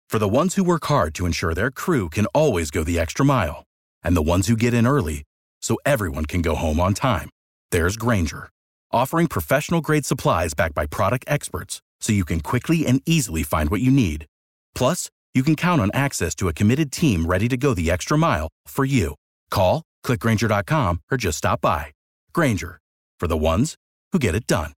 For the ones who work hard to ensure their crew can always go the extra mile, and the ones who get in early so everyone can go home on time, there's Grainger, offering professional-grade supplies backed by product experts so you can quickly and easily find what you need. Plus, you can count on access to a committed team ready to go the extra mile for you. Call, click Grainger.com, or just stop by. Grainger, for the ones who get it done.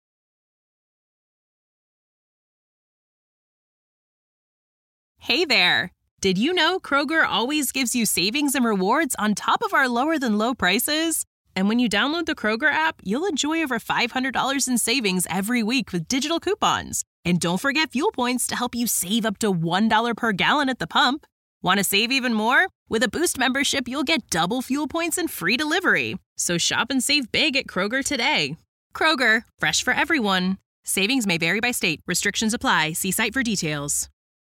Hey there! Did you know Kroger always gives you savings and rewards on top of our lower-than-low prices? And when you download the Kroger app, you'll enjoy over $500 in savings every week with digital coupons. And don't forget Fuel Points to help you save up to $1 per gallon at the pump. Want to save even more? With a Boost membership, you'll get double Fuel Points and free delivery. So shop and save big at Kroger today. Kroger, fresh for everyone. Savings may vary by state. Restrictions apply. See site for details.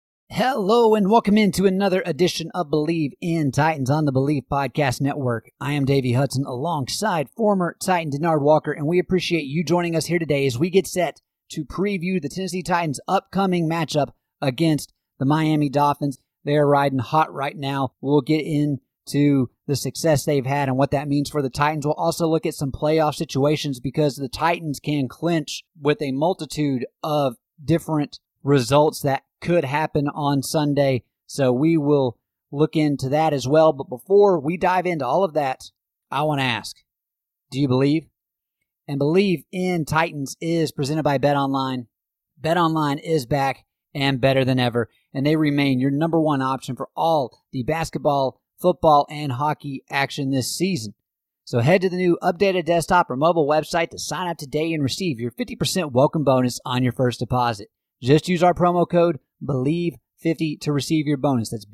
Hello and welcome into another edition of Believe in Titans on the Believe Podcast Network. I am Davey Hudson alongside former Titan Denard Walker, and we appreciate you joining us here today as we get set to preview the Tennessee Titans' upcoming matchup against the Miami Dolphins. They are riding hot right now. We'll get into the success they've had and what that means for the Titans. We'll also look at some playoff situations because the Titans can clinch with a multitude of different results that could happen on Sunday. So we will look into that as well. But before we dive into all of that, I want to ask, do you believe? And Believe in Titans is presented by BetOnline. BetOnline is back and better than ever, and they remain your number one option for all the basketball, football, and hockey action this season. So head to the new updated desktop or mobile website to sign up today and receive your 50% welcome bonus on your first deposit. Just use our promo code BELIEVE50 to receive your bonus. That's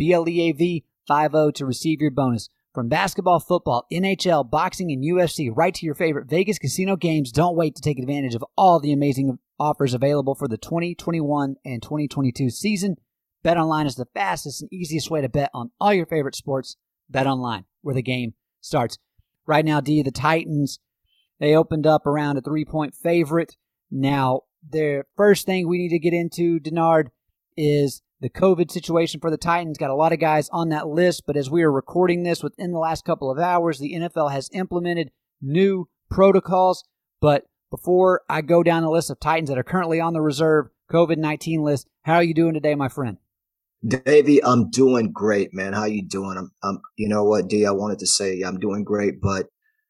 BLEAV50 to receive your bonus. From basketball, football, NHL, boxing, and UFC, right to your favorite Vegas casino games, don't wait to take advantage of all the amazing offers available for the 2021 and 2022 season. BetOnline is the fastest and easiest way to bet on all your favorite sports. BetOnline, where the game starts. Right now, the Titans, they opened up around a 3-point favorite. Now, the first thing we need to get into, Denard, is the COVID situation for the Titans. Got a lot of guys on that list, but as we are recording this within the last couple of hours, the NFL has implemented new protocols. But before I go down the list of Titans that are currently on the reserve COVID-19 list, how are you doing today, my friend? Davey, I'm doing great, man. How you doing? You know what, D, I wanted to say I'm doing great, but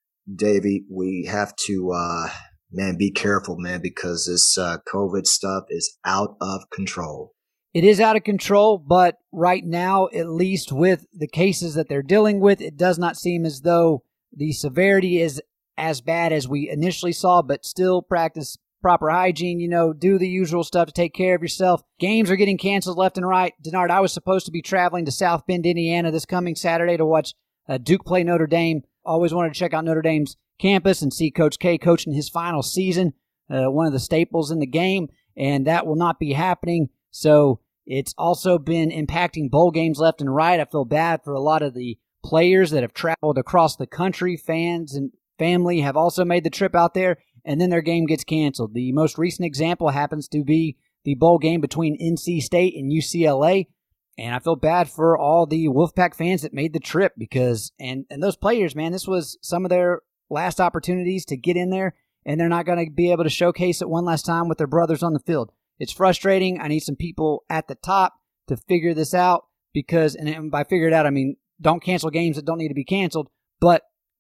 Davey, we have to, man, be careful, man, because this COVID stuff is out of control. It is out of control, but right now, at least with the cases that they're dealing with, it does not seem as though the severity is as bad as we initially saw, but still practice proper hygiene, do the usual stuff to take care of yourself. Games are getting canceled left and right. Denard, I was supposed to be traveling to South Bend, Indiana this coming Saturday to watch Duke play Notre Dame. Always wanted to check out Notre Dame's campus and see Coach K coaching his final season, one of the staples in the game, and that will not be happening. So it's also been impacting bowl games left and right. I feel bad for a lot of the players that have traveled across the country. Fans and family have also made the trip out there, and then their game gets canceled. The most recent example happens to be the bowl game between NC State and UCLA, and I feel bad for all the Wolfpack fans that made the trip because, and those players, man, this was some of their last opportunities to get in there, and they're not going to be able to showcase it one last time with their brothers on the field. It's frustrating. I need some people at the top to figure this out because, and by figure it out, I mean, don't cancel games that don't need to be canceled, but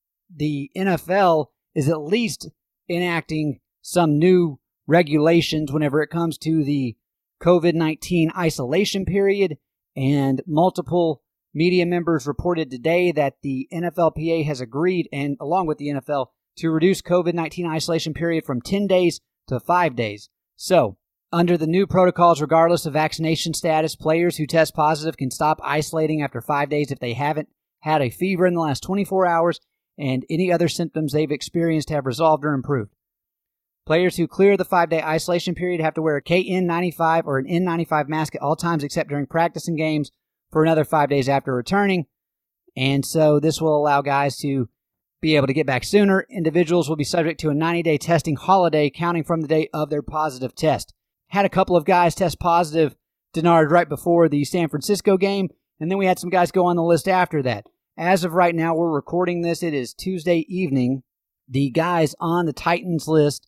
the NFL is at least enacting some new regulations whenever it comes to the COVID-19 isolation period, and multiple media members reported today that the NFLPA has agreed, and along with the NFL, to reduce COVID-19 isolation period from 10 days to 5 days. So, under the new protocols, regardless of vaccination status, players who test positive can stop isolating after 5 days if they haven't had a fever in the last 24 hours and any other symptoms they've experienced have resolved or improved. Players who clear the 5-day isolation period have to wear a KN95 or an N95 mask at all times except during practice and games for another 5 days after returning. And so this will allow guys to be able to get back sooner. Individuals will be subject to a 90-day testing holiday counting from the date of their positive test. Had a couple of guys test positive Denard, right before the San Francisco game, and then we had some guys go on the list after that. As of right now, we're recording this. It is Tuesday evening. The guys on the Titans list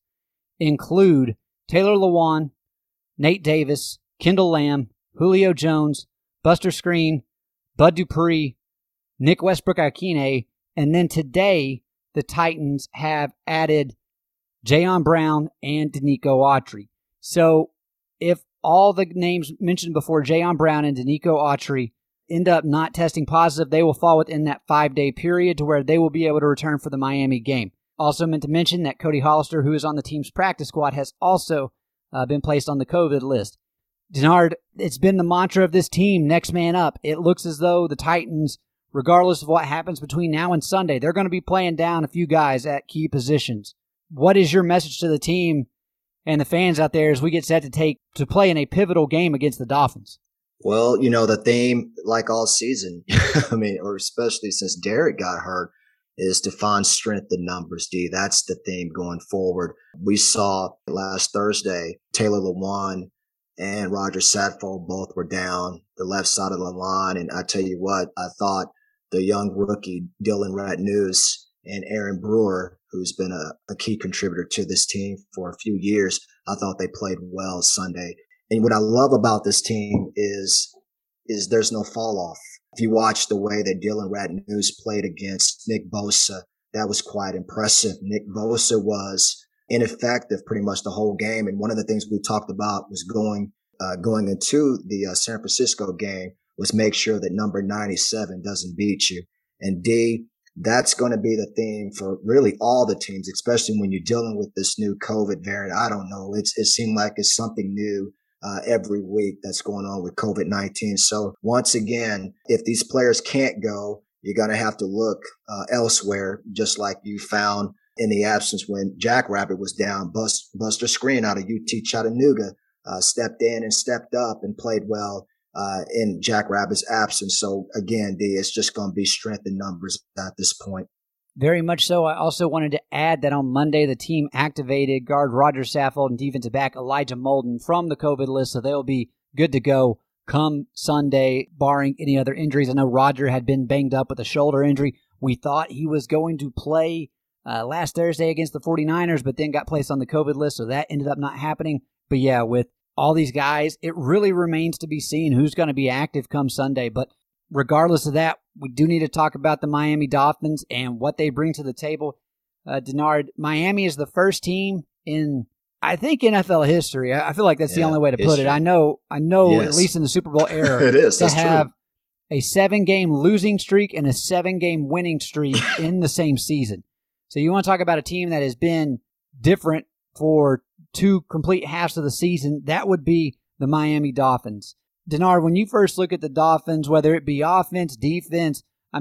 include Taylor Lewan, Nate Davis, Kendall Lamb, Julio Jones, Buster Skrine, Bud Dupree, Nick Westbrook-Akine, and then today the Titans have added Jayon Brown and Denico Autry. So if all the names mentioned before, Jayon Brown and Denico Autry, end up not testing positive, they will fall within that 5-day period to where they will be able to return for the Miami game. Also meant to mention that Cody Hollister, who is on the team's practice squad, has also been placed on the COVID list. Denard, it's been the mantra of this team, next man up. It looks as though the Titans, regardless of what happens between now and Sunday, they're going to be playing down a few guys at key positions. What is your message to the team and the fans out there as we get set to play in a pivotal game against the Dolphins? Well, the theme, like all season, or especially since Derek got hurt, is to find strength in numbers, D. That's the theme going forward. We saw last Thursday, Taylor Lewan and Roger Saffold both were down the left side of the line. And I tell you what, I thought the young rookie, Dylan Ratnews, and Aaron Brewer, who's been a key contributor to this team for a few years, I thought they played well Sunday. And what I love about this team is there's no fall off. If you watch the way that Dylan Ratnews played against Nick Bosa, that was quite impressive. Nick Bosa was ineffective pretty much the whole game. And one of the things we talked about was going into the San Francisco game was make sure that number 97 doesn't beat you. And D, that's going to be the theme for really all the teams, especially when you're dealing with this new COVID variant. I don't know. It seemed like it's something new every week that's going on with COVID-19. So once again, if these players can't go, you're going to have to look elsewhere, just like you found in the absence when Jackrabbit was down. Buster Skrine out of UT Chattanooga stepped in and stepped up and played well in Jackrabbit's absence. So again, D, it's just going to be strength in numbers at this point. Very much so. I also wanted to add that on Monday, the team activated guard Roger Saffold and defensive back Elijah Molden from the COVID list, so they'll be good to go come Sunday, barring any other injuries. I know Roger had been banged up with a shoulder injury. We thought he was going to play last Thursday against the 49ers, but then got placed on the COVID list, so that ended up not happening. But yeah, with all these guys, it really remains to be seen who's going to be active come Sunday. But regardless of that, we do need to talk about the Miami Dolphins and what they bring to the table. Denard, Miami is the first team in, I think, NFL history. I feel like that's the only way to put it. I know, yes, at least in the Super Bowl era, it is. To that's have true. A 7-game losing streak and a 7-game winning streak in the same season. So you want to talk about a team that has been different for 2 complete halves of the season, that would be the Miami Dolphins. Denard, when you first look at the Dolphins, whether it be offense, defense,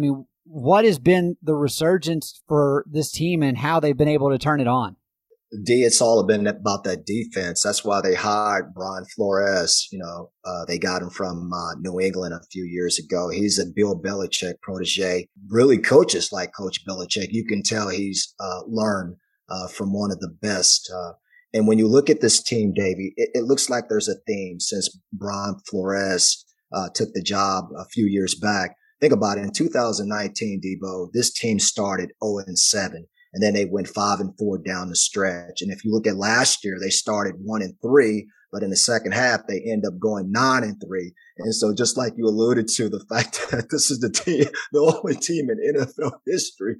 what has been the resurgence for this team and how they've been able to turn it on? D, it's all been about that defense. That's why they hired Brian Flores. They got him from New England a few years ago. He's a Bill Belichick protege, really coaches like Coach Belichick. You can tell he's learned from one of the best. And when you look at this team, Davey, it looks like there's a theme since Brian Flores took the job a few years back. Think about it. In 2019, Debo, this team started 0-7, and then they went 5-4 down the stretch. And if you look at last year, they started 1-3, but in the second half, they end up going 9-3. And so just like you alluded to, the fact that this is the only team in NFL history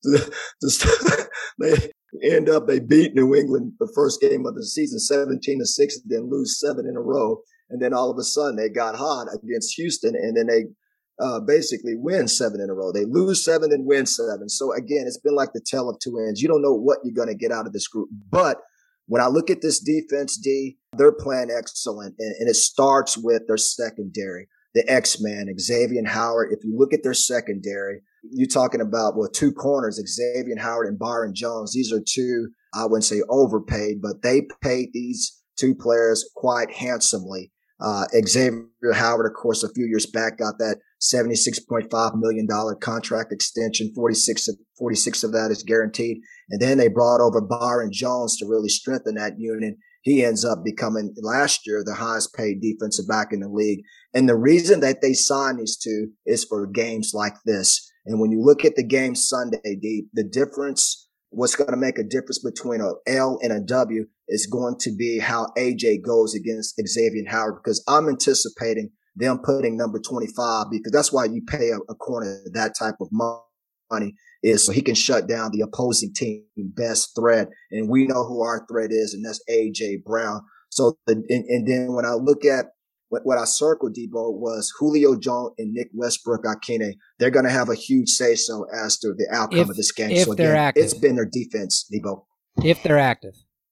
they beat New England the first game of the season 17-6, then lose 7 in a row. And then all of a sudden they got hot against Houston, and then they basically win 7 in a row. They lose 7 and win 7. So again, it's been like the tale of two ends. You don't know what you're going to get out of this group. But when I look at this defense, D, they're playing excellent. And it starts with their secondary, the X-Man, Xavier Howard. If you look at their secondary, you're talking about, 2 corners, Xavier Howard and Byron Jones. These are 2, I wouldn't say overpaid, but they paid these 2 players quite handsomely. Xavier Howard, of course, a few years back got that $76.5 million contract extension. 46 of that is guaranteed. And then they brought over Byron Jones to really strengthen that unit. he ends up becoming last year the highest paid defensive back in the league. And the reason that they signed these two is for games like this. And when you look at the game Sunday, the difference, what's going to make a difference between an L and a W is going to be how AJ goes against Xavier Howard, because I'm anticipating them putting number 25, because that's why you pay a corner that type of money, is so he can shut down the opposing team best threat. And we know who our threat is, and that's AJ Brown. So, and then when I look at what I circled, Debo, was Julio Jones and Nick Westbrook-Ikhine. They're going to have a huge say-so as to the outcome of this game. If so they're again, active. it's been their defense, Debo. If they're active.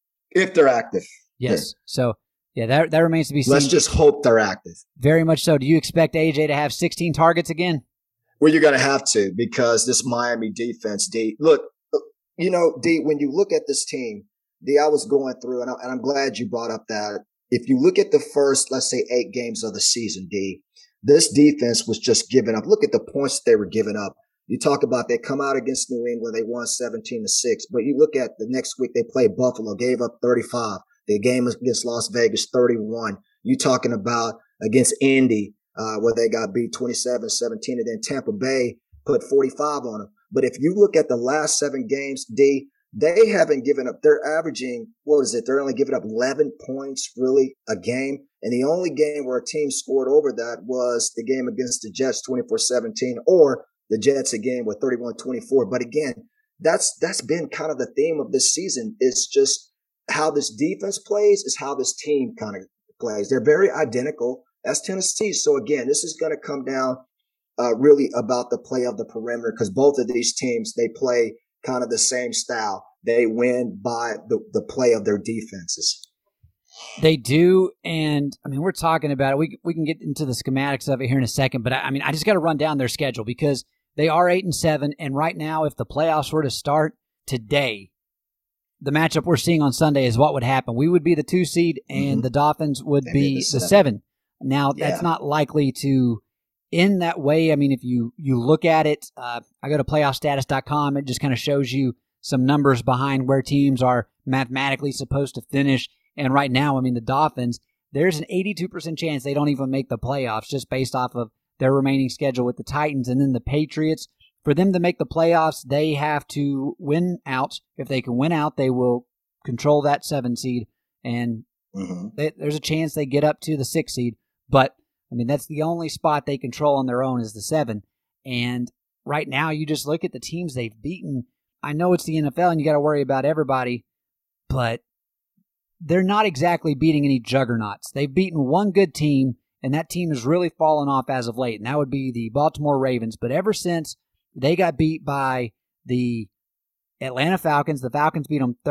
If they're active. Yes. Yeah. So, yeah, that remains to be seen. Let's just hope they're active. Very much so. Do you expect AJ to have 16 targets again? Well, you're going to have to, because this Miami defense, D, look, you know, D, when you look at this team, D, I was going through, and I'm glad you brought up that. If you look at the first, let's say, 8 games of the season, D, this defense was just giving up. Look at the points they were giving up. You talk about they come out against New England, they won 17-6. But you look at the next week, they played Buffalo, gave up 35. The game against Las Vegas, 31. You talking about against Indy, where they got beat 27-17, and then Tampa Bay put 45 on them. But if you look at the last 7 games, D, they haven't given up. They're averaging, they're only giving up 11 points really a game. And the only game where a team scored over that was the game against the Jets, 24-17, or the Jets again with 31-24. But again, that's been kind of the theme of this season. It's just how this defense plays is how this team kind of plays. They're very identical as Tennessee. So again, this is going to come down really about the play of the perimeter, because both of these teams, they play kind of the same style. They win by the play of their defenses. They do, and I mean, we're talking about it. We can get into the schematics of it here in a second, but I mean, I just got to run down their schedule, because they are 8-7, and right now, if the playoffs were to start today, the matchup we're seeing on Sunday is what would happen. We would be the 2 seed, and the Dolphins would be the 7. Now, that's not likely to end that way. I mean, if you look at it, I go to playoffstatus.com. It just kind of shows you some numbers behind where teams are mathematically supposed to finish. And right now, I mean, the Dolphins, there's an 82% chance they don't even make the playoffs just based off of their remaining schedule with the Titans. And then the Patriots, for them to make the playoffs, they have to win out. If they can win out, they will control that 7 seed. And there's a chance they get up to the 6 seed. But, I mean, that's the only spot they control on their own is the 7. And right now, you just look at the teams they've beaten. I know it's the NFL and you got to worry about everybody, but they're not exactly beating any juggernauts. They've beaten one good team, and that team has really fallen off as of late, and that would be the Baltimore Ravens. But ever since they got beat by the Atlanta Falcons, the Falcons beat them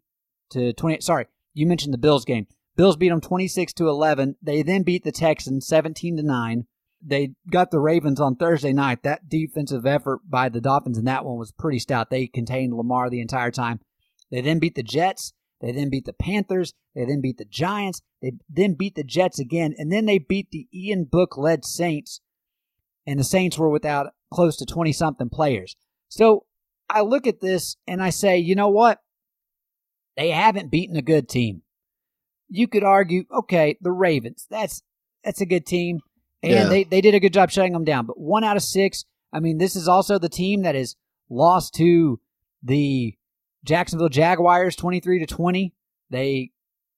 30-20. Sorry, you mentioned the Bills game. Bills beat them 26-11. They then beat the Texans 17-9. They got the Ravens on Thursday night. That defensive effort by the Dolphins in that one was pretty stout. They contained Lamar the entire time. They then beat the Jets. They then beat the Panthers. They then beat the Giants. They then beat the Jets again. And then they beat the Ian Book-led Saints. And the Saints were without close to 20-something players. So I look at this and I say, you know what? They haven't beaten a good team. You could argue, okay, the Ravens, that's a good team. And they did a good job shutting them down. But 1 out of 6, I mean, this is also the team that is lost to the Jacksonville Jaguars 23-20. They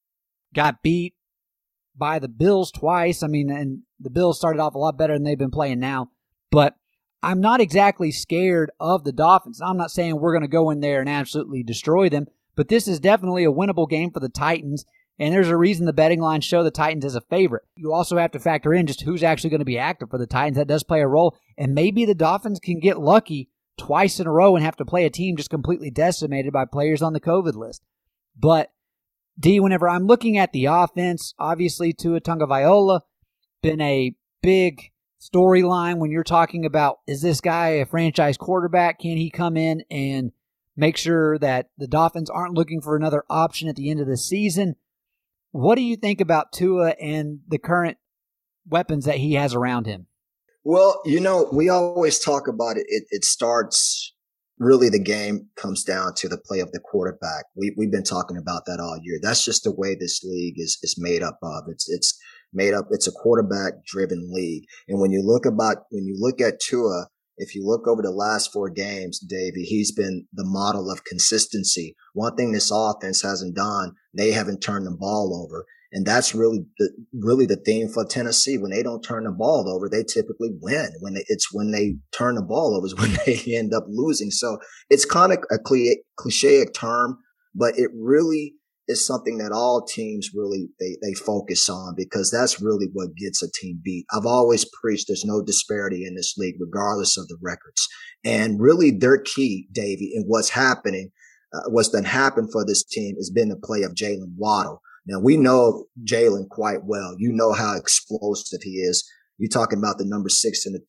got beat by the Bills twice. I mean, and the Bills started off a lot better than they've been playing now. But I'm not exactly scared of the Dolphins. I'm not saying we're going to go in there and absolutely destroy them. But this is definitely a winnable game for the Titans. And there's a reason the betting lines show the Titans as a favorite. You also have to factor in just who's actually going to be active for the Titans. That does play a role. And maybe the Dolphins can get lucky twice in a row and have to play a team just completely decimated by players on the COVID list. But, D, whenever I'm looking at the offense, obviously Tua Tagovailoa been a big storyline when you're talking about, is this guy a franchise quarterback? Can he come in and make sure that the Dolphins aren't looking for another option at the end of the season? What do you think about Tua and the current weapons that he has around him? Well, you know, we always talk about it. It starts really the game comes down to the play of the quarterback. We've been talking about that all year. That's just the way this league is made up of. It's made up. It's a quarterback driven league. And when you look at Tua, if you look over the last 4 games, Davey, he's been the model of consistency. One thing this offense hasn't done, they haven't turned the ball over. And that's really the theme for Tennessee. When they don't turn the ball over, they typically win. When they turn the ball over is when they end up losing. So it's kind of a cliche term, but it really is something that all teams really, they focus on, because that's really what gets a team beat. I've always preached there's no disparity in this league, regardless of the records. And really their key, Davey, in what's happening, what's been happening for this team has been the play of Jalen Waddle. Now, we know Jalen quite well. You know how explosive he is. You're talking about the number 6 in the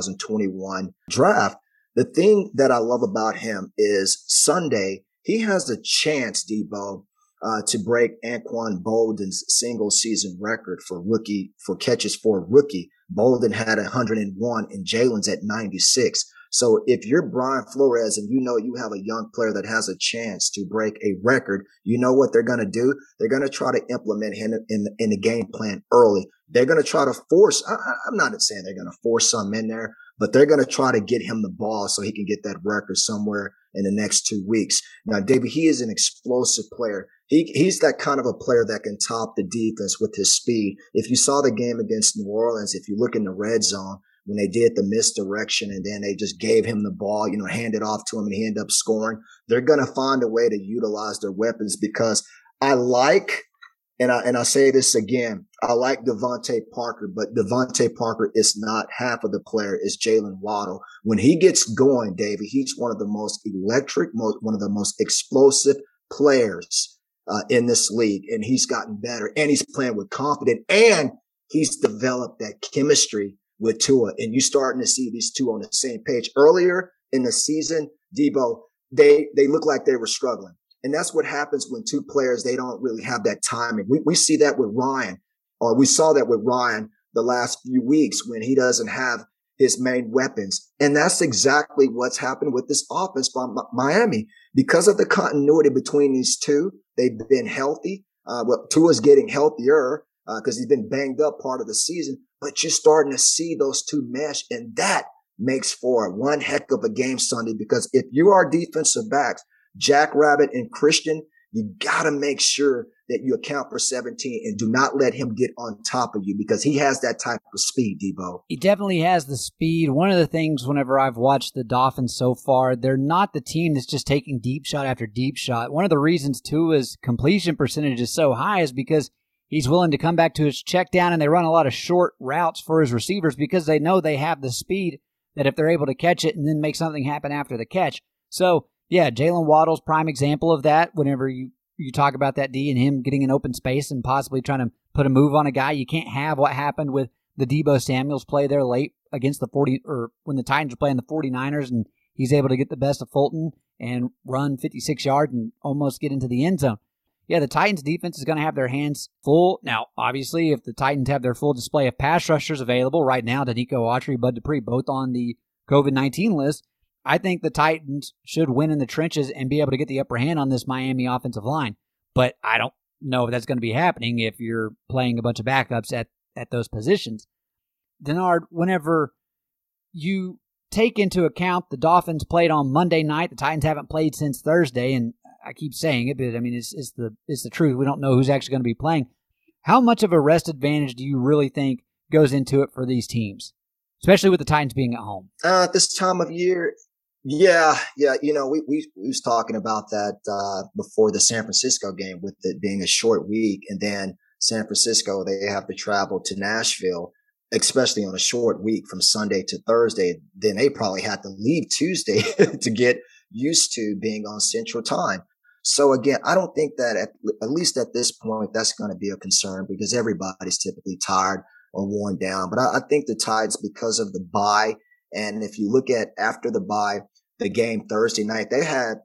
2021 draft. The thing that I love about him is Sunday, he has a chance, Debo, to break Anquan Boldin's single season record for catches for a rookie. Boldin had 101 and Jalen's at 96. So if you're Brian Flores and you know you have a young player that has a chance to break a record, you know what they're going to do? They're going to try to implement him in the game plan early. They're going to try to force, I'm not saying they're going to force something in there, but they're going to try to get him the ball so he can get that record somewhere in the next 2 weeks. Now, David, he is an explosive player. He's that kind of a player that can top the defense with his speed. If you saw the game against New Orleans, if you look in the red zone, when they did the misdirection and then they just gave him the ball, handed off to him and he ended up scoring, they're going to find a way to utilize their weapons, because I like, and I say this again, I like Devontae Parker, but Devontae Parker is not half of the player is Jalen Waddle. When he gets going, David, he's one of the most electric, one of the most explosive players in this league. And he's gotten better and he's playing with confidence and he's developed that chemistry with Tua, and you starting to see these two on the same page. Earlier in the season, Debo, they look like they were struggling. And that's what happens when two players, they don't really have that timing. We see that with Ryan, or we saw that with Ryan the last few weeks when he doesn't have his main weapons. And that's exactly what's happened with this offense by Miami. Because of the continuity between these two, they've been healthy. Tua's getting healthier because he's been banged up part of the season. But you're starting to see those two mesh, and that makes for one heck of a game Sunday, because if you are defensive backs, Jackrabbit and Christian, you got to make sure that you account for 17 and do not let him get on top of you, because he has that type of speed, Debo. He definitely has the speed. One of the things whenever I've watched the Dolphins so far, they're not the team that's just taking deep shot after deep shot. One of the reasons, too, his completion percentage is so high is because he's willing to come back to his check down, and they run a lot of short routes for his receivers because they know they have the speed that if they're able to catch it and then make something happen after the catch. So, yeah, Jalen Waddle's prime example of that. Whenever you talk about that D and him getting an open space and possibly trying to put a move on a guy, you can't have what happened with the Debo Samuels play there late against the when the Titans were playing the 49ers, and he's able to get the best of Fulton and run 56 yards and almost get into the end zone. Yeah, the Titans defense is going to have their hands full. Now, obviously, if the Titans have their full display of pass rushers available right now, Danico Autry, Bud Dupree, both on the COVID-19 list, I think the Titans should win in the trenches and be able to get the upper hand on this Miami offensive line. But I don't know if that's going to be happening if you're playing a bunch of backups at those positions. Denard, whenever you take into account the Dolphins played on Monday night, the Titans haven't played since Thursday, and I keep saying it, but I mean, it's the truth. We don't know who's actually going to be playing. How much of a rest advantage do you really think goes into it for these teams, especially with the Titans being at home? At this time of year, yeah. We was talking about that before the San Francisco game, with it being a short week, and then San Francisco, they have to travel to Nashville, especially on a short week from Sunday to Thursday. Then they probably had to leave Tuesday to get used to being on Central Time. So again, I don't think that at least at this point, that's going to be a concern, because everybody's typically tired or worn down. But I think the Tides, because of the bye, and if you look at after the bye, the game Thursday night, they've had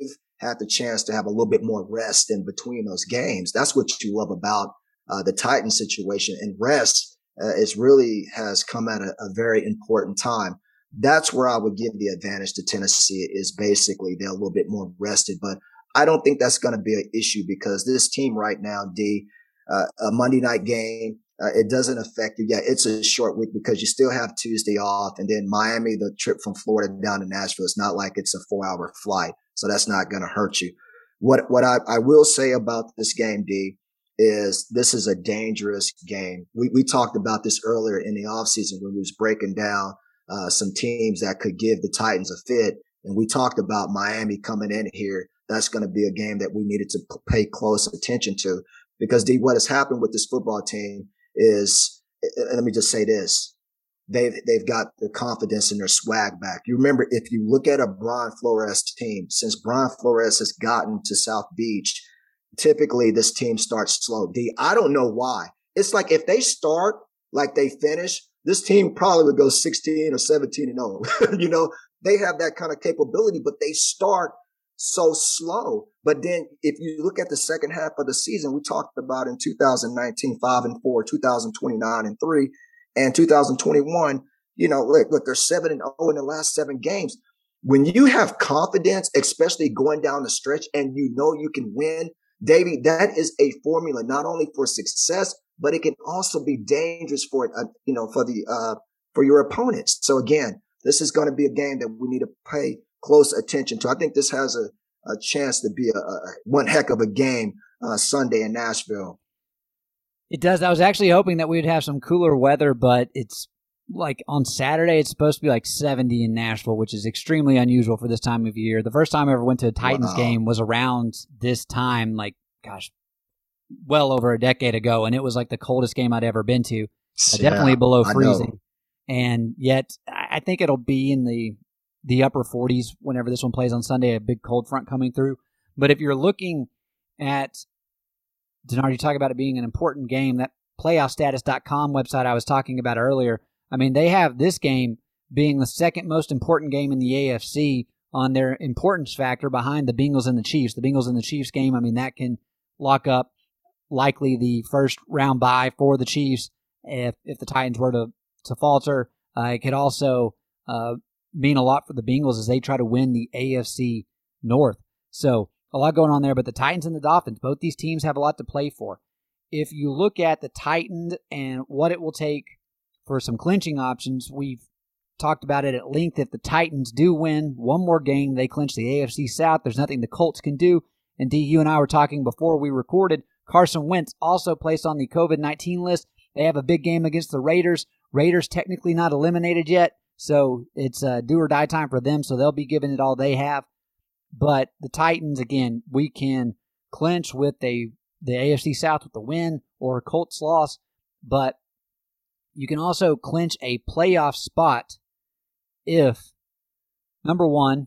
the chance to have a little bit more rest in between those games. That's what you love about the Titans situation. And rest has come at a very important time. That's where I would give the advantage to Tennessee, is basically they're a little bit more rested. But I don't think that's going to be an issue because this team right now, a Monday night game, it doesn't affect you. Yeah, it's a short week because you still have Tuesday off. And then Miami, the trip from Florida down to Nashville, it's not like it's a 4-hour flight. So that's not going to hurt you. What I will say about this game, D, is this is a dangerous game. We talked about this earlier in the offseason when we was breaking down some teams that could give the Titans a fit. And we talked about Miami coming in here. That's going to be a game that we needed to pay close attention to because, D, what has happened with this football team is, let me just say this. They've got their confidence and their swag back. You remember, if you look at a Brian Flores team, since Brian Flores has gotten to South Beach, typically this team starts slow. D, I don't know why. It's like if they start like they finish, this team probably would go 16 or 17-0. You know, they have that kind of capability, but they start so slow. But then if you look at the second half of the season, we talked about in 2019, 5-4, 2020, 9-3, and 2021, you know, look, they're 7-0 in the last 7 games. When you have confidence, especially going down the stretch and you know you can win, Davey, that is a formula not only for success, but it can also be dangerous for for your opponents. So again, this is going to be a game that we need to pay close attention to. I think this has a chance to be one heck of a game Sunday in Nashville. It does. I was actually hoping that we would have some cooler weather, but it's like on Saturday, it's supposed to be like 70 in Nashville, which is extremely unusual for this time of year. The first time I ever went to a Titans game was around this time, like, gosh, well over a decade ago, and it was like the coldest game I'd ever been to, definitely below freezing. And yet, I think it'll be in the upper 40s whenever this one plays on Sunday, a big cold front coming through. But if you're looking at, Denard, you talk about it being an important game, that playoffstatus.com website I was talking about earlier, I mean, they have this game being the second most important game in the AFC on their importance factor behind the Bengals and the Chiefs. The Bengals and the Chiefs game, I mean, that can lock up likely the first round bye for the Chiefs if the Titans were to falter. It could also mean a lot for the Bengals as they try to win the AFC North. So a lot going on there, but the Titans and the Dolphins, both these teams have a lot to play for. If you look at the Titans and what it will take for some clinching options, we've talked about it at length. If the Titans do win one more game, they clinch the AFC South. There's nothing the Colts can do. And D, you and I were talking before we recorded, Carson Wentz also placed on the COVID-19 list. They have a big game against the Raiders. Raiders technically not eliminated yet, so it's do or die time for them, so they'll be giving it all they have. But the Titans, again, we can clinch with the AFC South with the win or a Colts loss, but you can also clinch a playoff spot if, number one,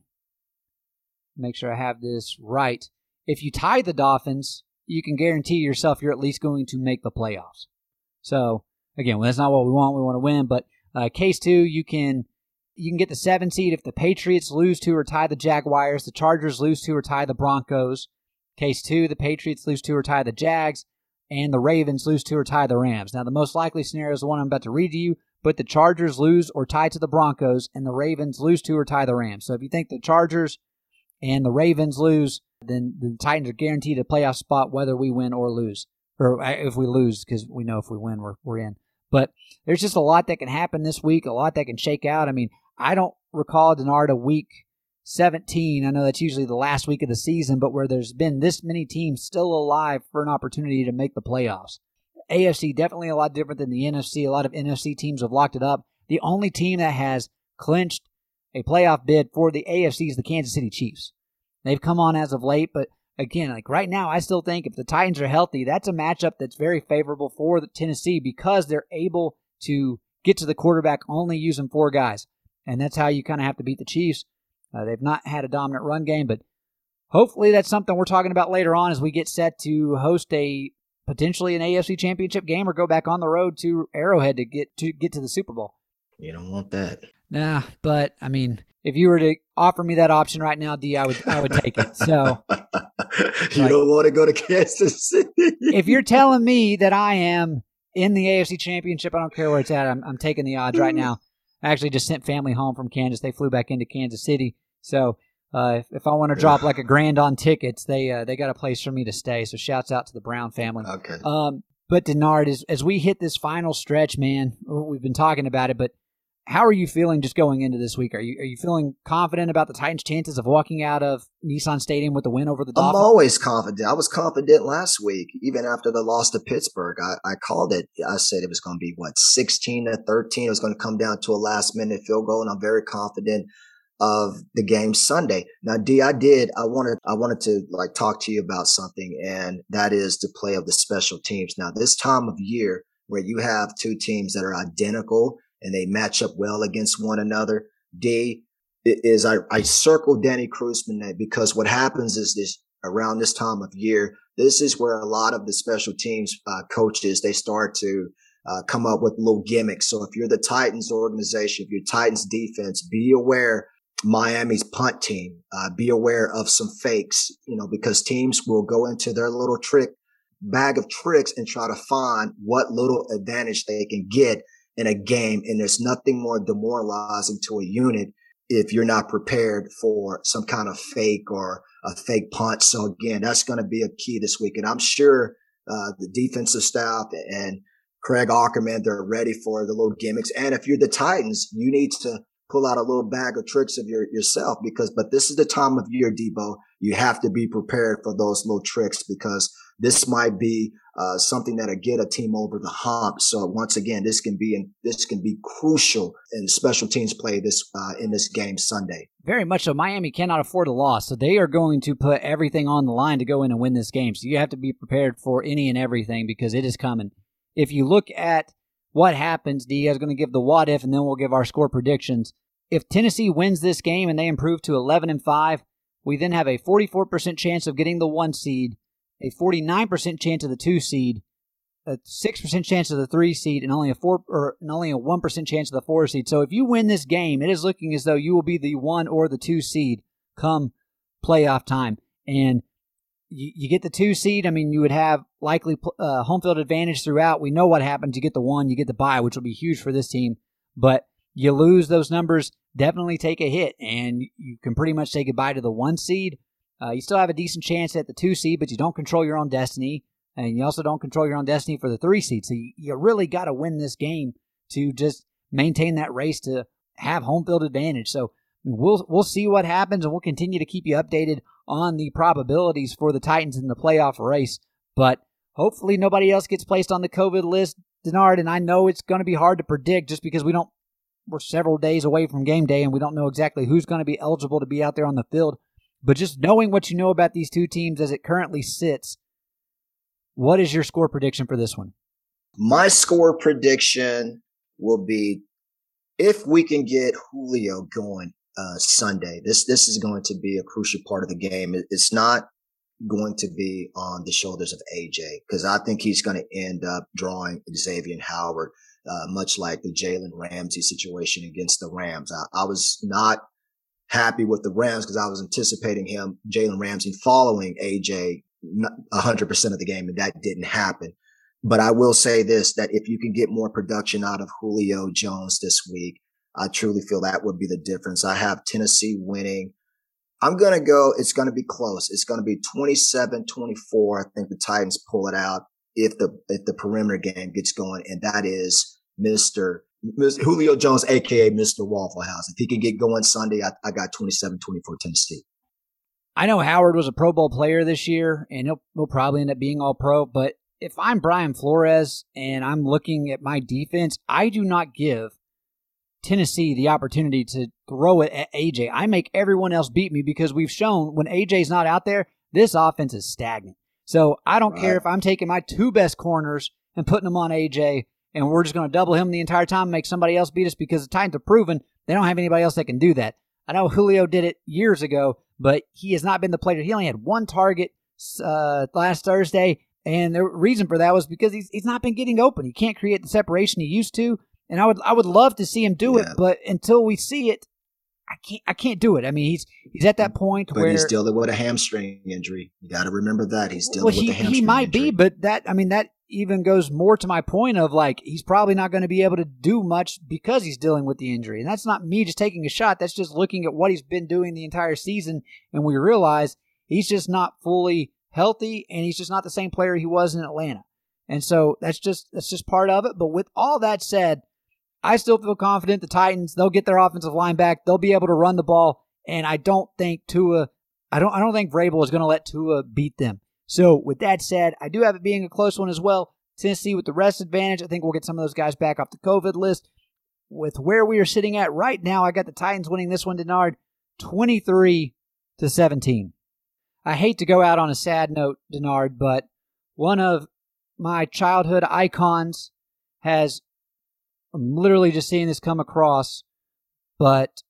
make sure I have this right, if you tie the Dolphins, you can guarantee yourself you're at least going to make the playoffs. So, again, that's not what we want. We want to win, but case 2, you can get the 7 seed if the Patriots lose to or tie the Jaguars, the Chargers lose to or tie the Broncos. Case 2, the Patriots lose to or tie the Jags, and the Ravens lose to or tie the Rams. Now, the most likely scenario is the one I'm about to read to you, but the Chargers lose or tie to the Broncos, and the Ravens lose to or tie the Rams. So if you think the Chargers and the Ravens lose, then the Titans are guaranteed a playoff spot whether we win or lose. Or if we lose, because we know if we win, we're in. But there's just a lot that can happen this week, a lot that can shake out. I mean, I don't recall, Denard, week 17. I know that's usually the last week of the season, but where there's been this many teams still alive for an opportunity to make the playoffs. AFC definitely a lot different than the NFC. A lot of NFC teams have locked it up. The only team that has clinched a playoff bid for the AFC is the Kansas City Chiefs. They've come on as of late, but again, like right now, I still think if the Titans are healthy, that's a matchup that's very favorable for the Tennessee because they're able to get to the quarterback only using 4 guys. And that's how you kind of have to beat the Chiefs. They've not had a dominant run game, but hopefully that's something we're talking about later on as we get set to host potentially an AFC Championship game or go back on the road to Arrowhead to get to the Super Bowl. You don't want that. Nah, but I mean, if you were to offer me that option right now, D, I would take it. So you don't want to go to Kansas City. If you're telling me that I am in the AFC Championship, I don't care where it's at. I'm taking the odds right now. I actually just sent family home from Kansas. They flew back into Kansas City. So if I want to drop like $1,000 on tickets, they got a place for me to stay. So shouts out to the Brown family. Okay. But Denard, as we hit this final stretch, man, we've been talking about it, but how are you feeling just going into this week? Are you feeling confident about the Titans' chances of walking out of Nissan Stadium with the win over the Dolphins? I'm always confident. I was confident last week, even after the loss to Pittsburgh. I called it. I said it was going to be 16-13. It was going to come down to a last-minute field goal, and I'm very confident of the game Sunday. Now, D, I wanted to talk to you about something, and that is the play of the special teams. Now, this time of year where you have two teams that are identical and they match up well against one another, D, is I circle Danny Krusman because what happens is this around this time of year, this is where a lot of the special teams coaches, they start to come up with little gimmicks. So if you're the Titans organization, if you're Titans defense, be aware Miami's punt team, be aware of some fakes, because teams will go into their little bag of tricks and try to find what little advantage they can get in a game. And there's nothing more demoralizing to a unit if you're not prepared for some kind of fake or a fake punt. So again, that's going to be a key this week. And I'm sure the defensive staff and Craig Aukerman, they're ready for the little gimmicks. And if you're the Titans, you need to pull out a little bag of tricks of yourself but this is the time of year, Debo. You have to be prepared for those little tricks because this might be something that'll get a team over the hump. So once again, this can be crucial in special teams play in this game Sunday. Very much so. Miami cannot afford a loss, so they are going to put everything on the line to go in and win this game. So you have to be prepared for any and everything because it is coming. If you look at what happens, D is going to give the what if, and then we'll give our score predictions. If Tennessee wins this game and they improve to 11-5, we then have a 44% chance of getting the 1 seed, a 49% chance of the 2 seed, a 6% chance of the 3 seed, and only a 1% chance of the 4 seed. So if you win this game, it is looking as though you will be the 1 or the 2 seed come playoff time. And you get the 2 seed, you would have likely home field advantage throughout. We know what happens. You get the 1, you get the bye, which will be huge for this team. But you lose those numbers, definitely take a hit, and you can pretty much say goodbye to the 1 seed. You still have a decent chance at the 2 seed, but you don't control your own destiny, and you also don't control your own destiny for the 3 seed. So you really got to win this game to just maintain that race to have home field advantage. So we'll see what happens, and we'll continue to keep you updated on the probabilities for the Titans in the playoff race. But hopefully nobody else gets placed on the COVID list, Denard, and I know it's going to be hard to predict just because we're several days away from game day, and we don't know exactly who's going to be eligible to be out there on the field. But just knowing what you know about these two teams as it currently sits, what is your score prediction for this one? My score prediction will be if we can get Julio going Sunday. This is going to be a crucial part of the game. It's not going to be on the shoulders of AJ because I think he's going to end up drawing Xavier Howard. Much like the Jalen Ramsey situation against the Rams. I was not happy with the Rams because I was anticipating Jalen Ramsey, following AJ 100% of the game, and that didn't happen. But I will say this, that if you can get more production out of Julio Jones this week, I truly feel that would be the difference. I have Tennessee winning. I'm going to go, it's going to be close. It's going to be 27-24. I think the Titans pull it out if the perimeter game gets going, and that is Mr. Julio Jones, a.k.a. Mr. Waffle House. If he can get going Sunday, I got 27-24 Tennessee. I know Howard was a Pro Bowl player this year, and he'll probably end up being all-pro, but if I'm Brian Flores and I'm looking at my defense, I do not give Tennessee the opportunity to throw it at AJ. I make everyone else beat me because we've shown when AJ's not out there, this offense is stagnant. So I don't care if I'm taking my 2 best corners and putting them on AJ, and we're just going to double him the entire time and make somebody else beat us because the Titans have proven they don't have anybody else that can do that. I know Julio did it years ago, but he has not been the player. He only had 1 target last Thursday, and the reason for that was because he's not been getting open. He can't create the separation he used to, and I would love to see him do it, but until we see it, I can't do it. He's at that point where he's dealing with a hamstring injury. You got to remember that he's dealing with a hamstring injury. He might injury. be, but that even goes more to my point of like, he's probably not going to be able to do much because he's dealing with the injury. And that's not me just taking a shot. That's just looking at what he's been doing the entire season. And we realize he's just not fully healthy and he's just not the same player he was in Atlanta. And so that's just part of it. But with all that said, I still feel confident the Titans, they'll get their offensive line back. They'll be able to run the ball. And I don't think I don't think Vrabel is going to let Tua beat them. So with that said, I do have it being a close one as well. Tennessee with the rest advantage. I think we'll get some of those guys back off the COVID list. With where we are sitting at right now, I got the Titans winning this one, Denard, 23-17. I hate to go out on a sad note, Denard, but one of my childhood icons I'm literally just seeing this come across, but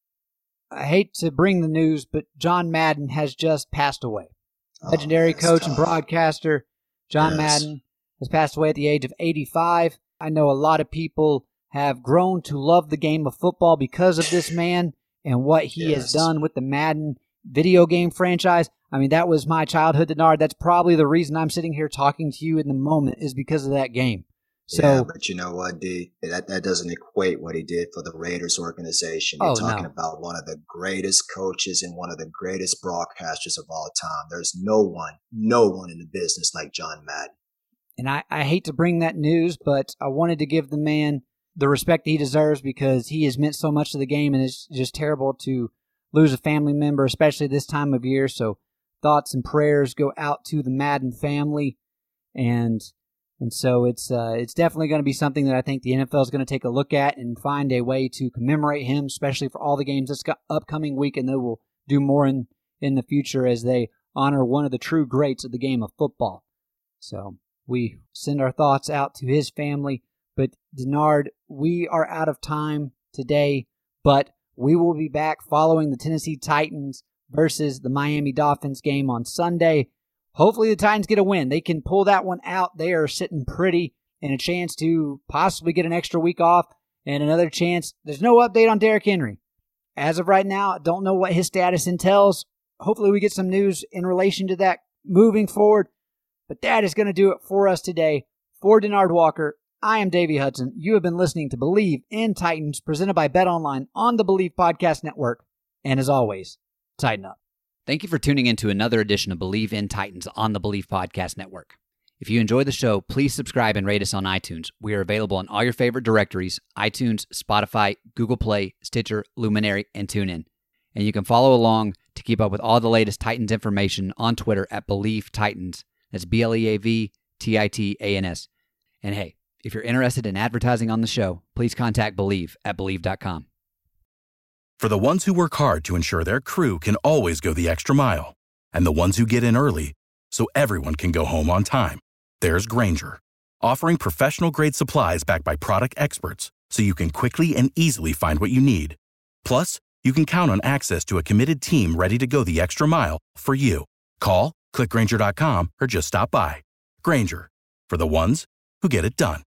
I hate to bring the news, but John Madden has just passed away. Legendary coach and broadcaster John Madden has passed away at the age of 85. I know a lot of people have grown to love the game of football because of this man and what he has done with the Madden video game franchise. I mean, that was my childhood, Denard. That's probably the reason I'm sitting here talking to you in the moment is because of that game. So, yeah, but you know what, D? That doesn't equate what he did for the Raiders organization. You're talking about one of the greatest coaches and one of the greatest broadcasters of all time. There's no one in the business like John Madden. And I hate to bring that news, but I wanted to give the man the respect he deserves because he has meant so much to the game, and it's just terrible to lose a family member, especially this time of year. So thoughts and prayers go out to the Madden family, and so it's definitely going to be something that I think the NFL is going to take a look at and find a way to commemorate him, especially for all the games this upcoming week, and they will do more in the future as they honor one of the true greats of the game of football. So we send our thoughts out to his family. But Denard, we are out of time today, but we will be back following the Tennessee Titans versus the Miami Dolphins game on Sunday. Hopefully the Titans get a win. They can pull that one out. They are sitting pretty and a chance to possibly get an extra week off and another chance. There's no update on Derrick Henry. As of right now, I don't know what his status entails. Hopefully we get some news in relation to that moving forward. But that is going to do it for us today. For Denard Walker, I am Davey Hudson. You have been listening to Believe in Titans, presented by BetOnline on the Believe Podcast Network. And as always, tighten up. Thank you for tuning in to another edition of Believe in Titans on the Believe Podcast Network. If you enjoy the show, please subscribe and rate us on iTunes. We are available on all your favorite directories, iTunes, Spotify, Google Play, Stitcher, Luminary, and TuneIn. And you can follow along to keep up with all the latest Titans information on Twitter at Believe Titans. That's BLEAVTITANS. And hey, if you're interested in advertising on the show, please contact Believe at Believe.com. For the ones who work hard to ensure their crew can always go the extra mile, and the ones who get in early so everyone can go home on time, there's Grainger, offering professional-grade supplies backed by product experts so you can quickly and easily find what you need. Plus, you can count on access to a committed team ready to go the extra mile for you. Call, click Grainger.com, or just stop by. Grainger, for the ones who get it done.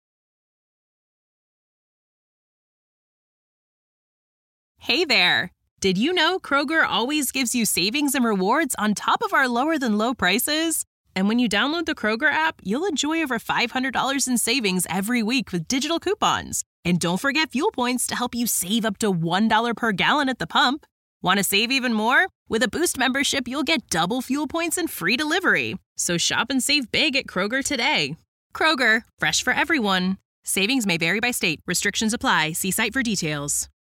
Hey there! Did you know Kroger always gives you savings and rewards on top of our lower-than-low prices? And when you download the Kroger app, you'll enjoy over $500 in savings every week with digital coupons. And don't forget fuel points to help you save up to $1 per gallon at the pump. Want to save even more? With a Boost membership, you'll get double fuel points and free delivery. So shop and save big at Kroger today. Kroger, fresh for everyone. Savings may vary by state. Restrictions apply. See site for details.